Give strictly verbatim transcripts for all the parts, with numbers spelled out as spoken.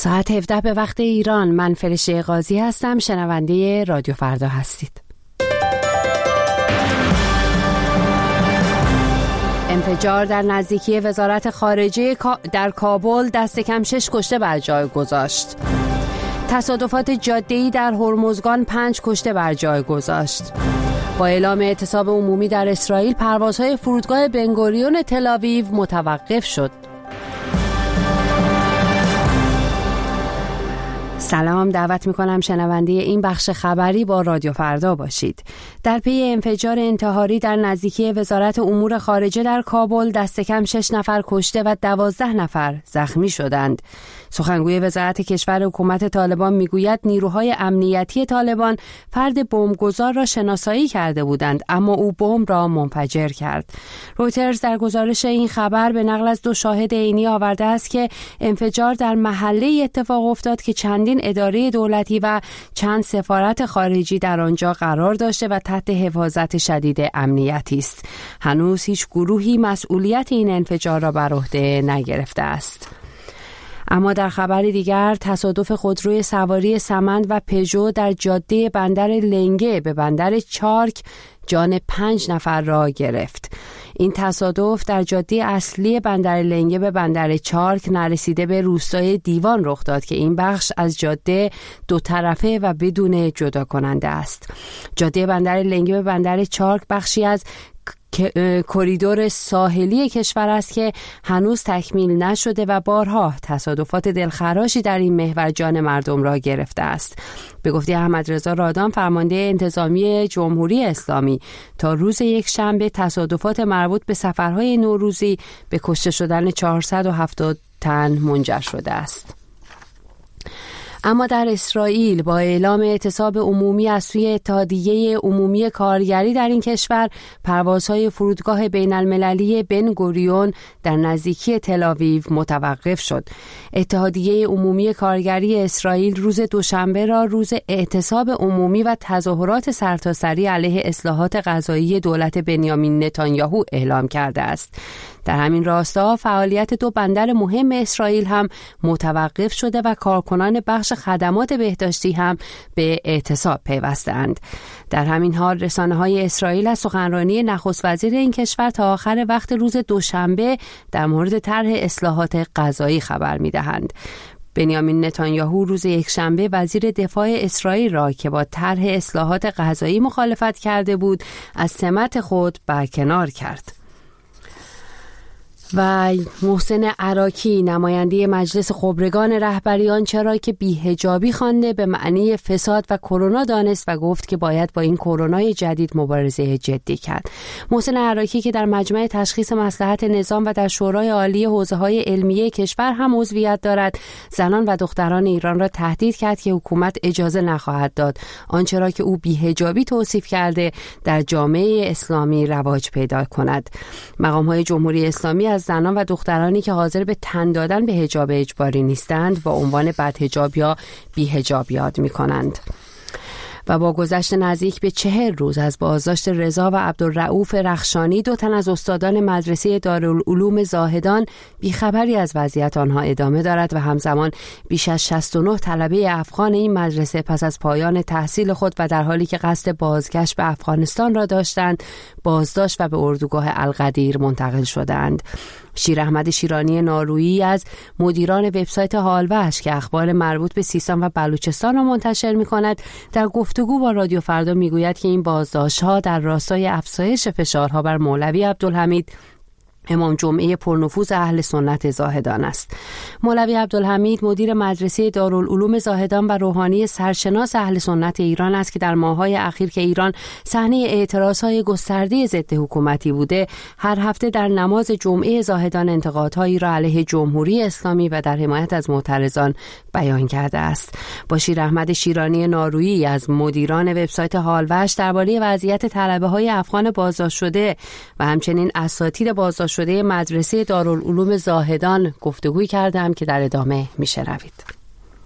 ساعت هفده به وقت ایران. من فرشته قاضی هستم. شنونده رادیو فردا هستید. انفجار در نزدیکی وزارت خارجه در کابل دست کم شش کشته بر جای گذاشت. تصادفات جاده‌ای در هرمزگان پنج کشته بر جای گذاشت. با اعلام اعتصاب عمومی در اسرائیل پروازهای فرودگاه بنگوریون تل‌آویو متوقف شد. سلام، دعوت میکنم شنونده این بخش خبری با رادیو فردا باشید. در پی انفجار انتحاری در نزدیکی وزارت امور خارجه در کابل دست کم شش نفر کشته و دوازده نفر زخمی شدند. سخنگوی وزارت کشور حکومت طالبان میگوید نیروهای امنیتی طالبان فرد بمبگذار را شناسایی کرده بودند، اما او بمب را منفجر کرد. رویترز در گزارش این خبر به نقل از دو شاهد عینی آورده است که انفجار در محله اتفاق افتاد که چندین اداره دولتی و چند سفارت خارجی در آنجا قرار داشته و تحت حفاظت شدید امنیتی است. هنوز هیچ گروهی مسئولیت این انفجار را بر عهده نگرفته است. اما در خبر دیگر، تصادف خودروی سواری سمند و پژو در جاده بندر لنگه به بندر چارک جان پنج نفر را گرفت. این تصادف در جاده اصلی بندر لنگه به بندر چارک نرسیده به روستای دیوان رخ داد که این بخش از جاده دو طرفه و بدون جدا کننده است. جاده بندر لنگه به بندر چارک بخشی از کریدور ساحلی کشور است که هنوز تکمیل نشده و بارها تصادفات دلخراشی در این محور جان مردم را گرفته است. به گفته احمد رضا رادان، فرمانده انتظامی جمهوری اسلامی، تا روز یک شنبه تصادفات مربوط به سفرهای نوروزی به کشته شدن چهارصد و هفتاد تن منجر شده است. اما در اسرائیل با اعلام اعتصاب عمومی از سوی اتحادیه عمومی کارگری در این کشور، پروازهای فرودگاه بین المللی بن گوریون در نزدیکی تل‌آویو متوقف شد. اتحادیه عمومی کارگری اسرائیل روز دوشنبه را روز اعتصاب عمومی و تظاهرات سرتاسری علیه اصلاحات قضایی دولت بنیامین نتانیاهو اعلام کرده است. در همین راستا فعالیت دو بندر مهم اسرائیل هم متوقف شده و کارکنان بخش خدمات بهداشتی هم به اعتصاب پیوستند. در همین حال رسانه‌های اسرائیل از سخنرانی نخست وزیر این کشور تا آخر وقت روز دوشنبه در مورد طرح اصلاحات قضایی خبر می‌دهند. بنیامین نتانیاهو روز یکشنبه وزیر دفاع اسرائیل را که با طرح اصلاحات قضایی مخالفت کرده بود از سمت خود برکنار کرد. و محسن عراکی، نماینده مجلس خبرگان رهبریان، چرا که بی‌حجابی خوانده به معنی فساد و کرونا دانست و گفت که باید با این کرونای جدید مبارزه جدی کرد. محسن عراکی که در مجمع تشخیص مصلحت نظام و در شورای عالی حوزه‌های علمیه کشور هم عضویت دارد، زنان و دختران ایران را تهدید کرد که حکومت اجازه نخواهد داد آنچه را که او بی‌حجابی توصیف کرده در جامعه اسلامی رواج پیدا کند. مقام‌های جمهوری اسلامی از زنان و دخترانی که حاضر به تن دادن به حجاب اجباری نیستند با عنوان بدحجاب یا بی‌حجاب یاد می‌کنند. و با گذشت نزدیک به چهل روز از بازداشت رضا و عبدالرؤوف رخشانی، دو تن از استادان مدرسه دارالعلوم زاهدان، بیخبری از وضعیت آنها ادامه دارد و همزمان بیش از شصت و نه طلبه افغان این مدرسه پس از پایان تحصیل خود و در حالی که قصد بازگشت به افغانستان را داشتند، بازداشت و به اردوگاه القدیر منتقل شدند. شیر احمد شیرانی نارویی از مدیران وبسایت حالوش که اخبار مربوط به سیستان و بلوچستان را منتشر می‌کند، در گفتگو با رادیو فردا میگوید که این بازداشت‌ها در راستای افزایش فشارها بر مولوی عبدالحمید، امام جمعه پرنفوذ اهل سنت زاهدان است. مولوی عبدالحمید مدیر مدرسه دارالعلوم زاهدان و روحانی سرشناس اهل سنت ایران است که در ماه‌های اخیر که ایران صحنه اعتراض‌های گسترده ضد حکومتی بوده، هر هفته در نماز جمعه زاهدان انتقادهایی را علیه جمهوری اسلامی و در حمایت از معترضان بیان کرده است. با شیر احمد شیرانی نارویی از مدیران وبسایت حالوش درباره وضعیت طلبه‌های افغان بازداشت شده و همچنین اساتید بازداشت شده مدرسه دارالعلوم زاهدان گفتگوی کردم که در ادامه میشنوید.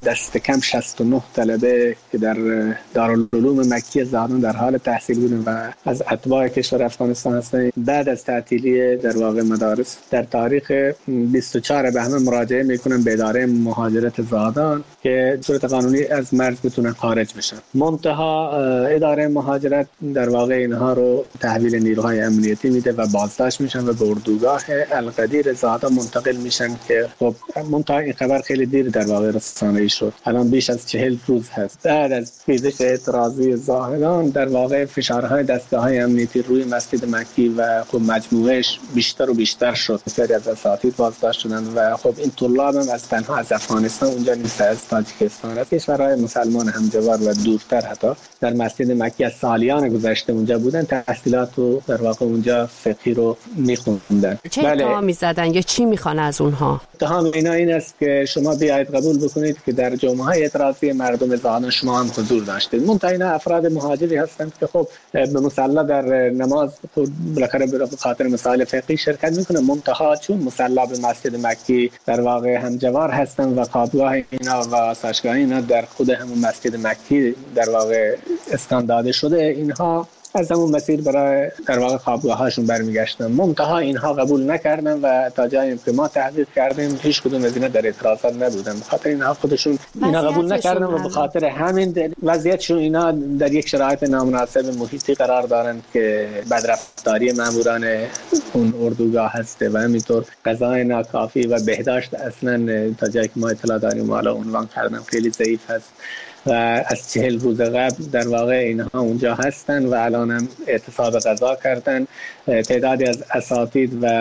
دست کم شصت و نه طلبه که در دارالعلوم مکی زاهدان در حال تحصیل بودن و از اتباع کشور افغانستان هستند، بعد از تعطیلی در واقع مدارس در تاریخ بیست و چهار بهمن مراجعه میکنن به اداره مهاجرت زاهدان که صورت قانونی از مرز بتونن خارج بشن. منتها اداره مهاجرت در واقع اینها رو تحویل نیروهای امنیتی میده و بازداشت میشن و به اردوگاه القدیر زاهدان منتقل میشن که خب منتها این خبر خیلی دیر در واقع رسانه‌ای شد. الان بیش از چهل روز هست. بعد از خیزش اعتراضی زاهدان در واقع فشارهای دستگاه‌های امنیتی روی مسجد مکی و خب مجموعش بیشتر و بیشتر شد. بسیاری از اساتید بازداشت شدند و خب این طلاب هم از تنها از افغانستان اونجا نیست، از تاجیکستان، از کشورهای مسلمان همجوار و دورتر حتی در مسجد مکی از سالیان گذشته اونجا بودن، تحصیلات و در واقع اونجا فقهی رو می‌خوندن. چه اتهام می‌زدن یا چی می‌خوان از اونها؟ اتهام اینا این است که شما بیایید قبول بکنید که در جمعه‌های اعتراضی مردم زاهدان شما هم حضور داشتید. منتها اینا افراد مهاجری هستند که خب به مصلی در نماز بالاخره به خاطر مسائل فقهی شرکت میکنه، منتها چون مصلی به مسجد مکی در واقع همجوار هستند و خوابگاه اینا و آسایشگاه اینا در خود همون مسجد مکی در واقع اسکان داده شده، اینها از همون مسیر برای در واقع خوابگاه‌هاشون برمیگشتن. منتها اینها قبول نکردن و تا جایی که ما تحقیق کردیم هیچ کدوم از اینا در اعتراضات نبودن. به خاطر اینها خودشون اینا قبول نکردن و به خاطر همین وضعیتشون اینا در یک شرایط نامناسب محیطی قرار دارن که بدرفتاری ماموران اون اردوگاه هست و همینطور غذای ناکافی و بهداشت اصلا تا جایی که ما اطلاع داریم حالا عنوان کردن خیلی ضعیف هست و از چهل روز قبل در واقع اینها اونجا هستن و الان هم اعتصاب غذا کردن. تعدادی از اساتید و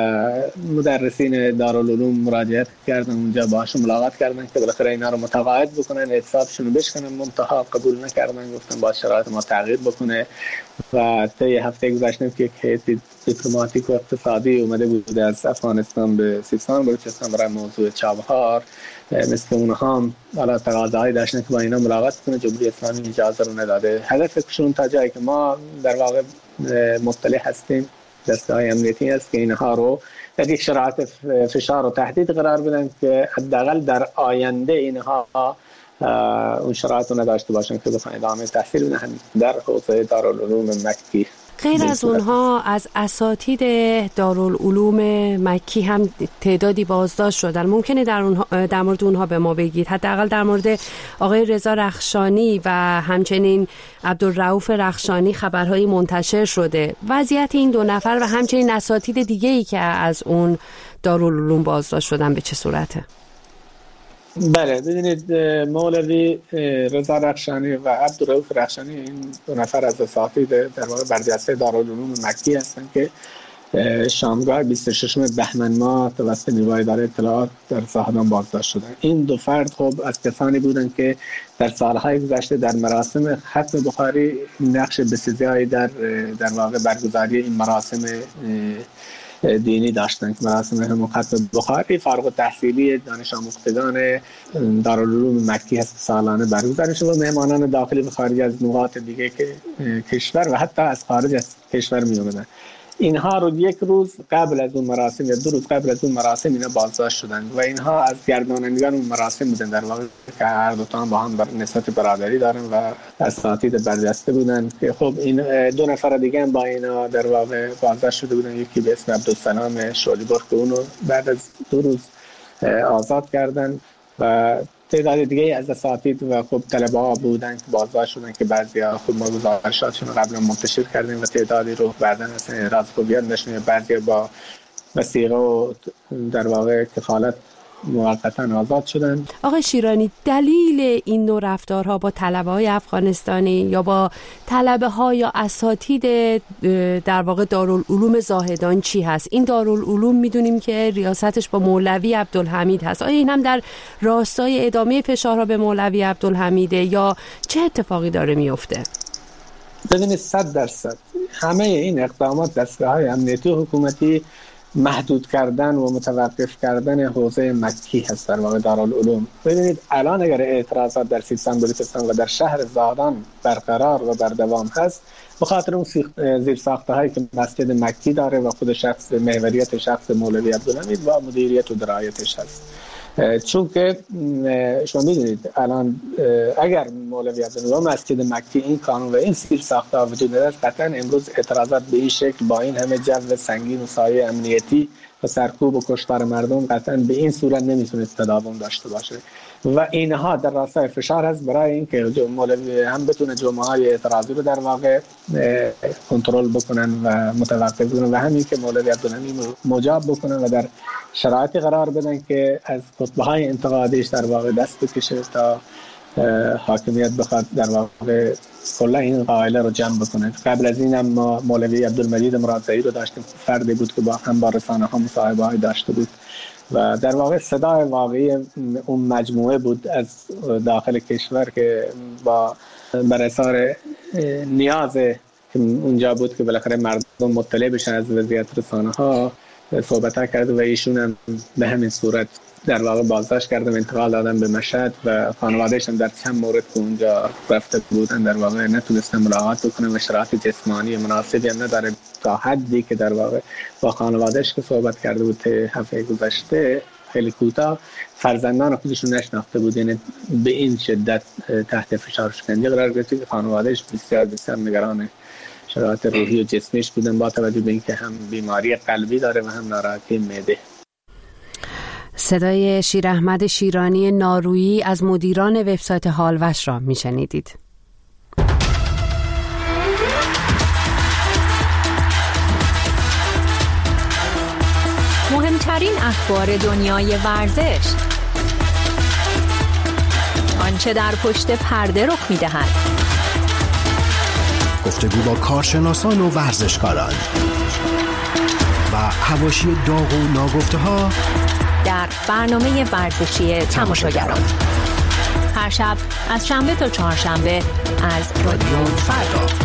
مدرسین دارالعلوم مراجعت کردن اونجا، باهاشون ملاقات کردن که بالاخره اینا رو متقاعد بکنن اعتصابشون رو بشکنن، منتها قبول نکردن، گفتن با شرایط ما تغییر بکنه و طی هفته گذشته که هیئت دیپلماتیک و اقتصادی اومده بود از افغانستان به سیستان بلوچستان برای موضوع چابهار، مثل اونها هم حالا تقاضاهایی داشتن که با اینا ملاقات کنه، جمهوری اسلامی اجازه رو نداده. هدفشون تا جایی که ما در واقع مطلع هستیم دسته‌های امنیتی است که اینها رو در یک شرایط فشار و تهدید قرار بدن که حداقل در آینده اینها اون شرایط رو نداشته باشن که بخواهن ادامه تحصیل بدن در حوزه دارالعلوم مکی. غیر از اونها از اساتید دارالعلوم مکی هم تعدادی بازداشت شدن. ممکنه در اونها در مورد اونها به ما بگید؟ حداقل در مورد آقای رضا رخشانی و همچنین عبدالرؤوف رخشانی خبرهایی منتشر شده. وضعیت این دو نفر و همچنین اساتید دیگه‌ای که از اون دارالعلوم بازداشت شدن به چه صورته؟ بله، ببینید مولوی رضا رخشانی و عبدالرؤوف رخشانی این دو نفر از اساتید در واقع برجسته دارالعلوم مکی هستند که شامگاه بیست و ششم بهمن ماه توسط نیروهای اداره اطلاعات در زاهدان بازداشت شدند. این دو فرد خب از کسانی بودند که در سالهای گذشته در مراسم ختم بخاری نقش بسیاری در در واقع برگزاری این مراسم دینی داشتن که مراسم هم ختم بخاری فارغ التحصیلی دانش آموختگان دارالعلوم مکی هست سالانه برگزار میشه و مهمانان داخلی و خارجی از نقاط دیگه که کشور و حتی از خارج از کشور می اومدن. اینها رو یک روز قبل از اون مراسم یا دو روز قبل از اون مراسم اینا بازداشت شدند و اینها از گردانندگان اون مراسم بودن، در واقع که هر دو تا با هم بر نسبت برادری دارن و اساتید برجسته بودن که خب این دو نفر دیگه هم با اینا در واقع بازداشت شده بودن. یکی به اسم عبدالسلام شالیبرخ که اونو بعد از دو روز آزاد کردن و تعداد دیگه از اساتید و خب طلبه ها بودن که بازداشت شدن که بعضیا خود ما گزارشاتشون رو قبلا منتشر کردیم و تعدادی رو بعداً اصلا اعراض هویت نشون، بعضیا با وثیقه و در واقع کفالت موقتا آزاد شدن. آقای شیرانی، دلیل این نوع رفتارها با طلبه های افغانستانی یا با طلبه ها یا اساتید در واقع دارالعلوم زاهدان چی هست؟ این دارالعلوم میدونیم که ریاستش با مولوی عبدالحمید هست. آیا این هم در راستای ادامه فشارها به مولوی عبدالحمیده یا چه اتفاقی داره میفته؟ ببینید صد درصد همه این اقدامات دستگاه‌های امنیتی و حکومتی محدود کردن و متوقف کردن حوزه مکی هست در واقع دارالعلوم. ببینید الان اگر اعتراضات در سیستان بلوچستان و در شهر زاهدان برقرار و بر دوام هست به خاطر اون زیر ساخته هایی که مسجد مکی داره و خود شخص محوریت شخص مولوی عبدالحمید و مدیریت و درایتش هست چون که شما میدونید الان اگر مولوی عبدالله مسجد مکی این قانون و این سیر ساختار وجود نداشت، قطعا امروز اعتراضات به این شکل با این همه جو سنگین و سایه امنیتی و سرکوب و کشتار مردم قطعا به این صورت نمیتونست تداوم داشته باشه و اینها در راستای فشار هست برای اینکه مولوی هم بتونه جمعه های اعتراضی رو در واقع کنترل بکنن و متوقف کنن و همین که مولوی عبدالحمید مجاب بکنن و در شرایطی قرار بدن که از خطبه های انتقادیش در واقع دست بکشه تا حاکمیت بخواد در واقع کلا این قائله رو جمع بکنه. قبل از این هم ما مولوی عبدالمجید مرادزایی رو داشتیم، فردی بود که با هم با رسانه ها مصاحبه های داشته بود و در واقع صدای واقعی اون مجموعه بود از داخل کشور که با براساس نیاز اونجا بود که بالاخره مردم مطلع بشن از وضعیت رسانه ها صحبت ها کرد و ایشون هم به همین صورت در واقع بازداشت کردن، انتقال دادن به مشهد و خانواده‌اش هم در چند مورد که اونجا رفته بودن در واقع نتونستن ملاقات بکنن و شرایط جسمانی مناسبی هم نداره تا حدی که در واقع با خانواده‌اش که صحبت کرده بود هفته گذشته خیلی کوتاه فرزندان خودشون نشناخته بود، یعنی به این شدت تحت فشار شکنجه قرار گرفته که خانواده‌اش بسیار بسیار نگران شرایط روحی و جسمیش بودن با توجه به اینکه هم بیماری قلبی داره و هم ناراحتی معده. صدای شیر احمد شیرانی نارویی از مدیران وبسایت حالوش را میشنیدید. مهمترین اخبار دنیای ورزش، آنچه در پشت پرده رخ می‌دهد، گفتگو با کارشناسان و ورزشکاران و حواشی داغ و ناگفته‌ها در برنامه ورزشی تماشاگران هر شب از شنبه تا چهارشنبه از رادیو فردا.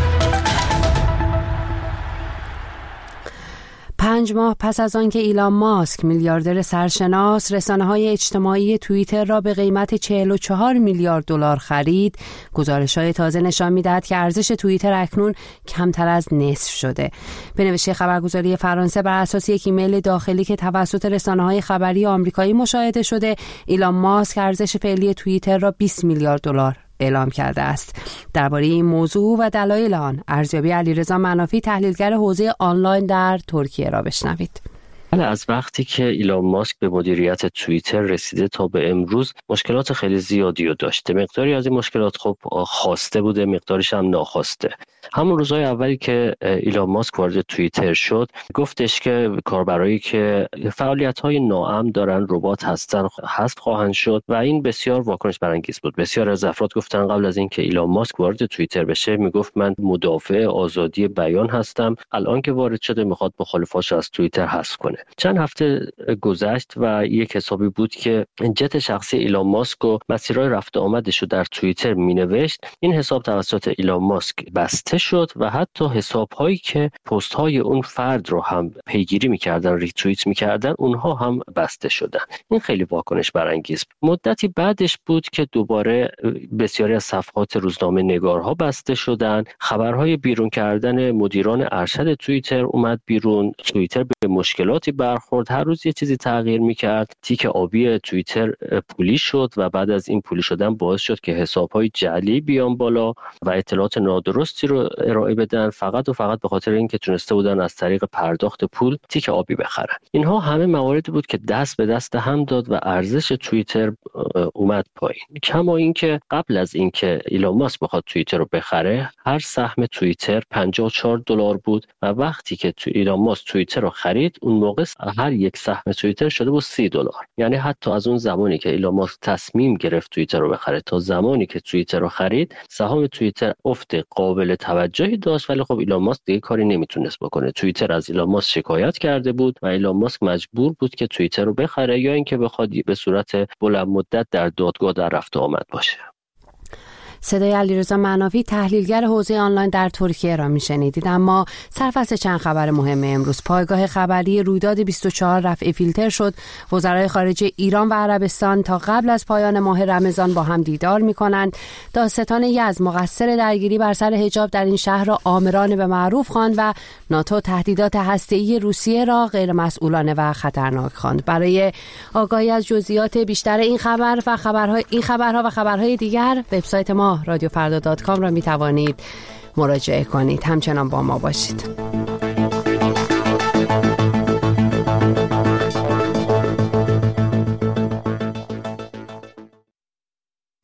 پنج ماه پس از آنکه ایلان ماسک میلیاردر سرشناس رسانه‌های اجتماعی توییتر را به قیمت چهل و چهار میلیارد دلار خرید، گزارش‌های تازه نشان می‌دهد که ارزش توییتر اکنون کمتر از نصف شده. به نوشته خبرگزاری فرانسه بر اساس یک ایمیل داخلی که توسط رسانه‌های خبری آمریکایی مشاهده شده، ایلان ماسک ارزش فعلی توییتر را بیست میلیارد دلار اعلام کرده است. درباره این موضوع و دلایل آن ارزیابی علیرضا منافی تحلیلگر حوزه آنلاین در ترکیه را بشنوید. بله، از وقتی که ایلان ماسک به مدیریت توییتر رسیده تا به امروز مشکلات خیلی زیادی رو داشته. مقداری از این مشکلات خب خواسته بوده، مقداریش هم ناخواسته. همون روزهای اولی که ایلان ماسک وارد توییتر شد گفتش که کاربرایی که فعالیت‌های ناامن دارن ربات هستن حذف خواهند شد و این بسیار واکنش برانگیز بود. بسیار از افراد گفتن قبل از اینکه ایلان ماسک وارد توییتر بشه میگفت من مدافع آزادی بیان هستم، الان که وارد شده میخواد مخالفاشو از توییتر حذف کنه. چند هفته گذشت و یک حسابی بود که جت شخصی ایلان ماسک و مسیرهای رفت آمدش رو در توییتر مینوشت. این حساب توسط ایلان ماسک بسته شد و حتی حساب‌هایی که پست‌های اون فرد رو هم پیگیری می‌کردن، ریتوییت می‌کردن، اونها هم بسته شدن. این خیلی واکنش برانگیز. مدتی بعدش بود که دوباره بسیاری از صفحات روزنامه نگارها بسته شدن. خبرهای بیرون کردن مدیران ارشد توییتر اومد بیرون. توییتر به مشکلاتی برخورد، هر روز یه چیزی تغییر می‌کرد. تیک آبی توییتر پولی شد و بعد از این پولی شدن باعث شد که حساب‌های جعلی بیان بالا و اطلاعات نادرستی رو ارائه بدن، فقط و فقط به خاطر اینکه تونسته بودن از طریق پرداخت پول تیک آبی بخرن. اینها همه مواردی بود که دست به دست هم داد و ارزش توییتر اومد پایین. کما اینکه قبل از اینکه ایلان ماسک بخواد توییتر رو بخره، هر سهم توییتر پنجاه و چهار دلار بود و وقتی که تو ایلان ماسک توییتر رو خرید اون موقع هر یک سهم توییتر شده بود سی دلار. یعنی حتی از اون زمانی که ایلان ماسک تصمیم گرفت توییتر رو بخره تا زمانی که توییتر رو خرید، سهام توییتر افت قابل توجهی داشت، ولی خب ایلان ماسک دیگه کاری نمیتونست بکنه. توییتر از ایلان ماسک شکایت کرده بود و ایلان ماسک مجبور بود که توییتر رو بخره یا اینکه بخواد به صورت بلند مدت در دادگاه در رفت آمد باشه. صدای علیرضا منافی تحلیلگر حوزه آنلاین در ترکیه را میشنیدید. اما سرفصل چند خبر مهم امروز. پایگاه خبری رویداد بیست و چهار رفع فیلتر شد. وزرای خارجه ایران و عربستان تا قبل از پایان ماه رمضان با هم دیدار میکنند. دادستان یزد مقصر درگیری بر سر حجاب در این شهر را آمرانه به معروف خواند و ناتو تهدیدات هسته‌ای روسیه را غیر مسئولانه و خطرناک خواند. برای آگاهی از جزئیات بیشتر این خبر و خبرهای این خبرها و خبرهای دیگر وبسایت ما رادیو فردا دات کام را می توانید مراجعه کنید. همچنان با ما باشید.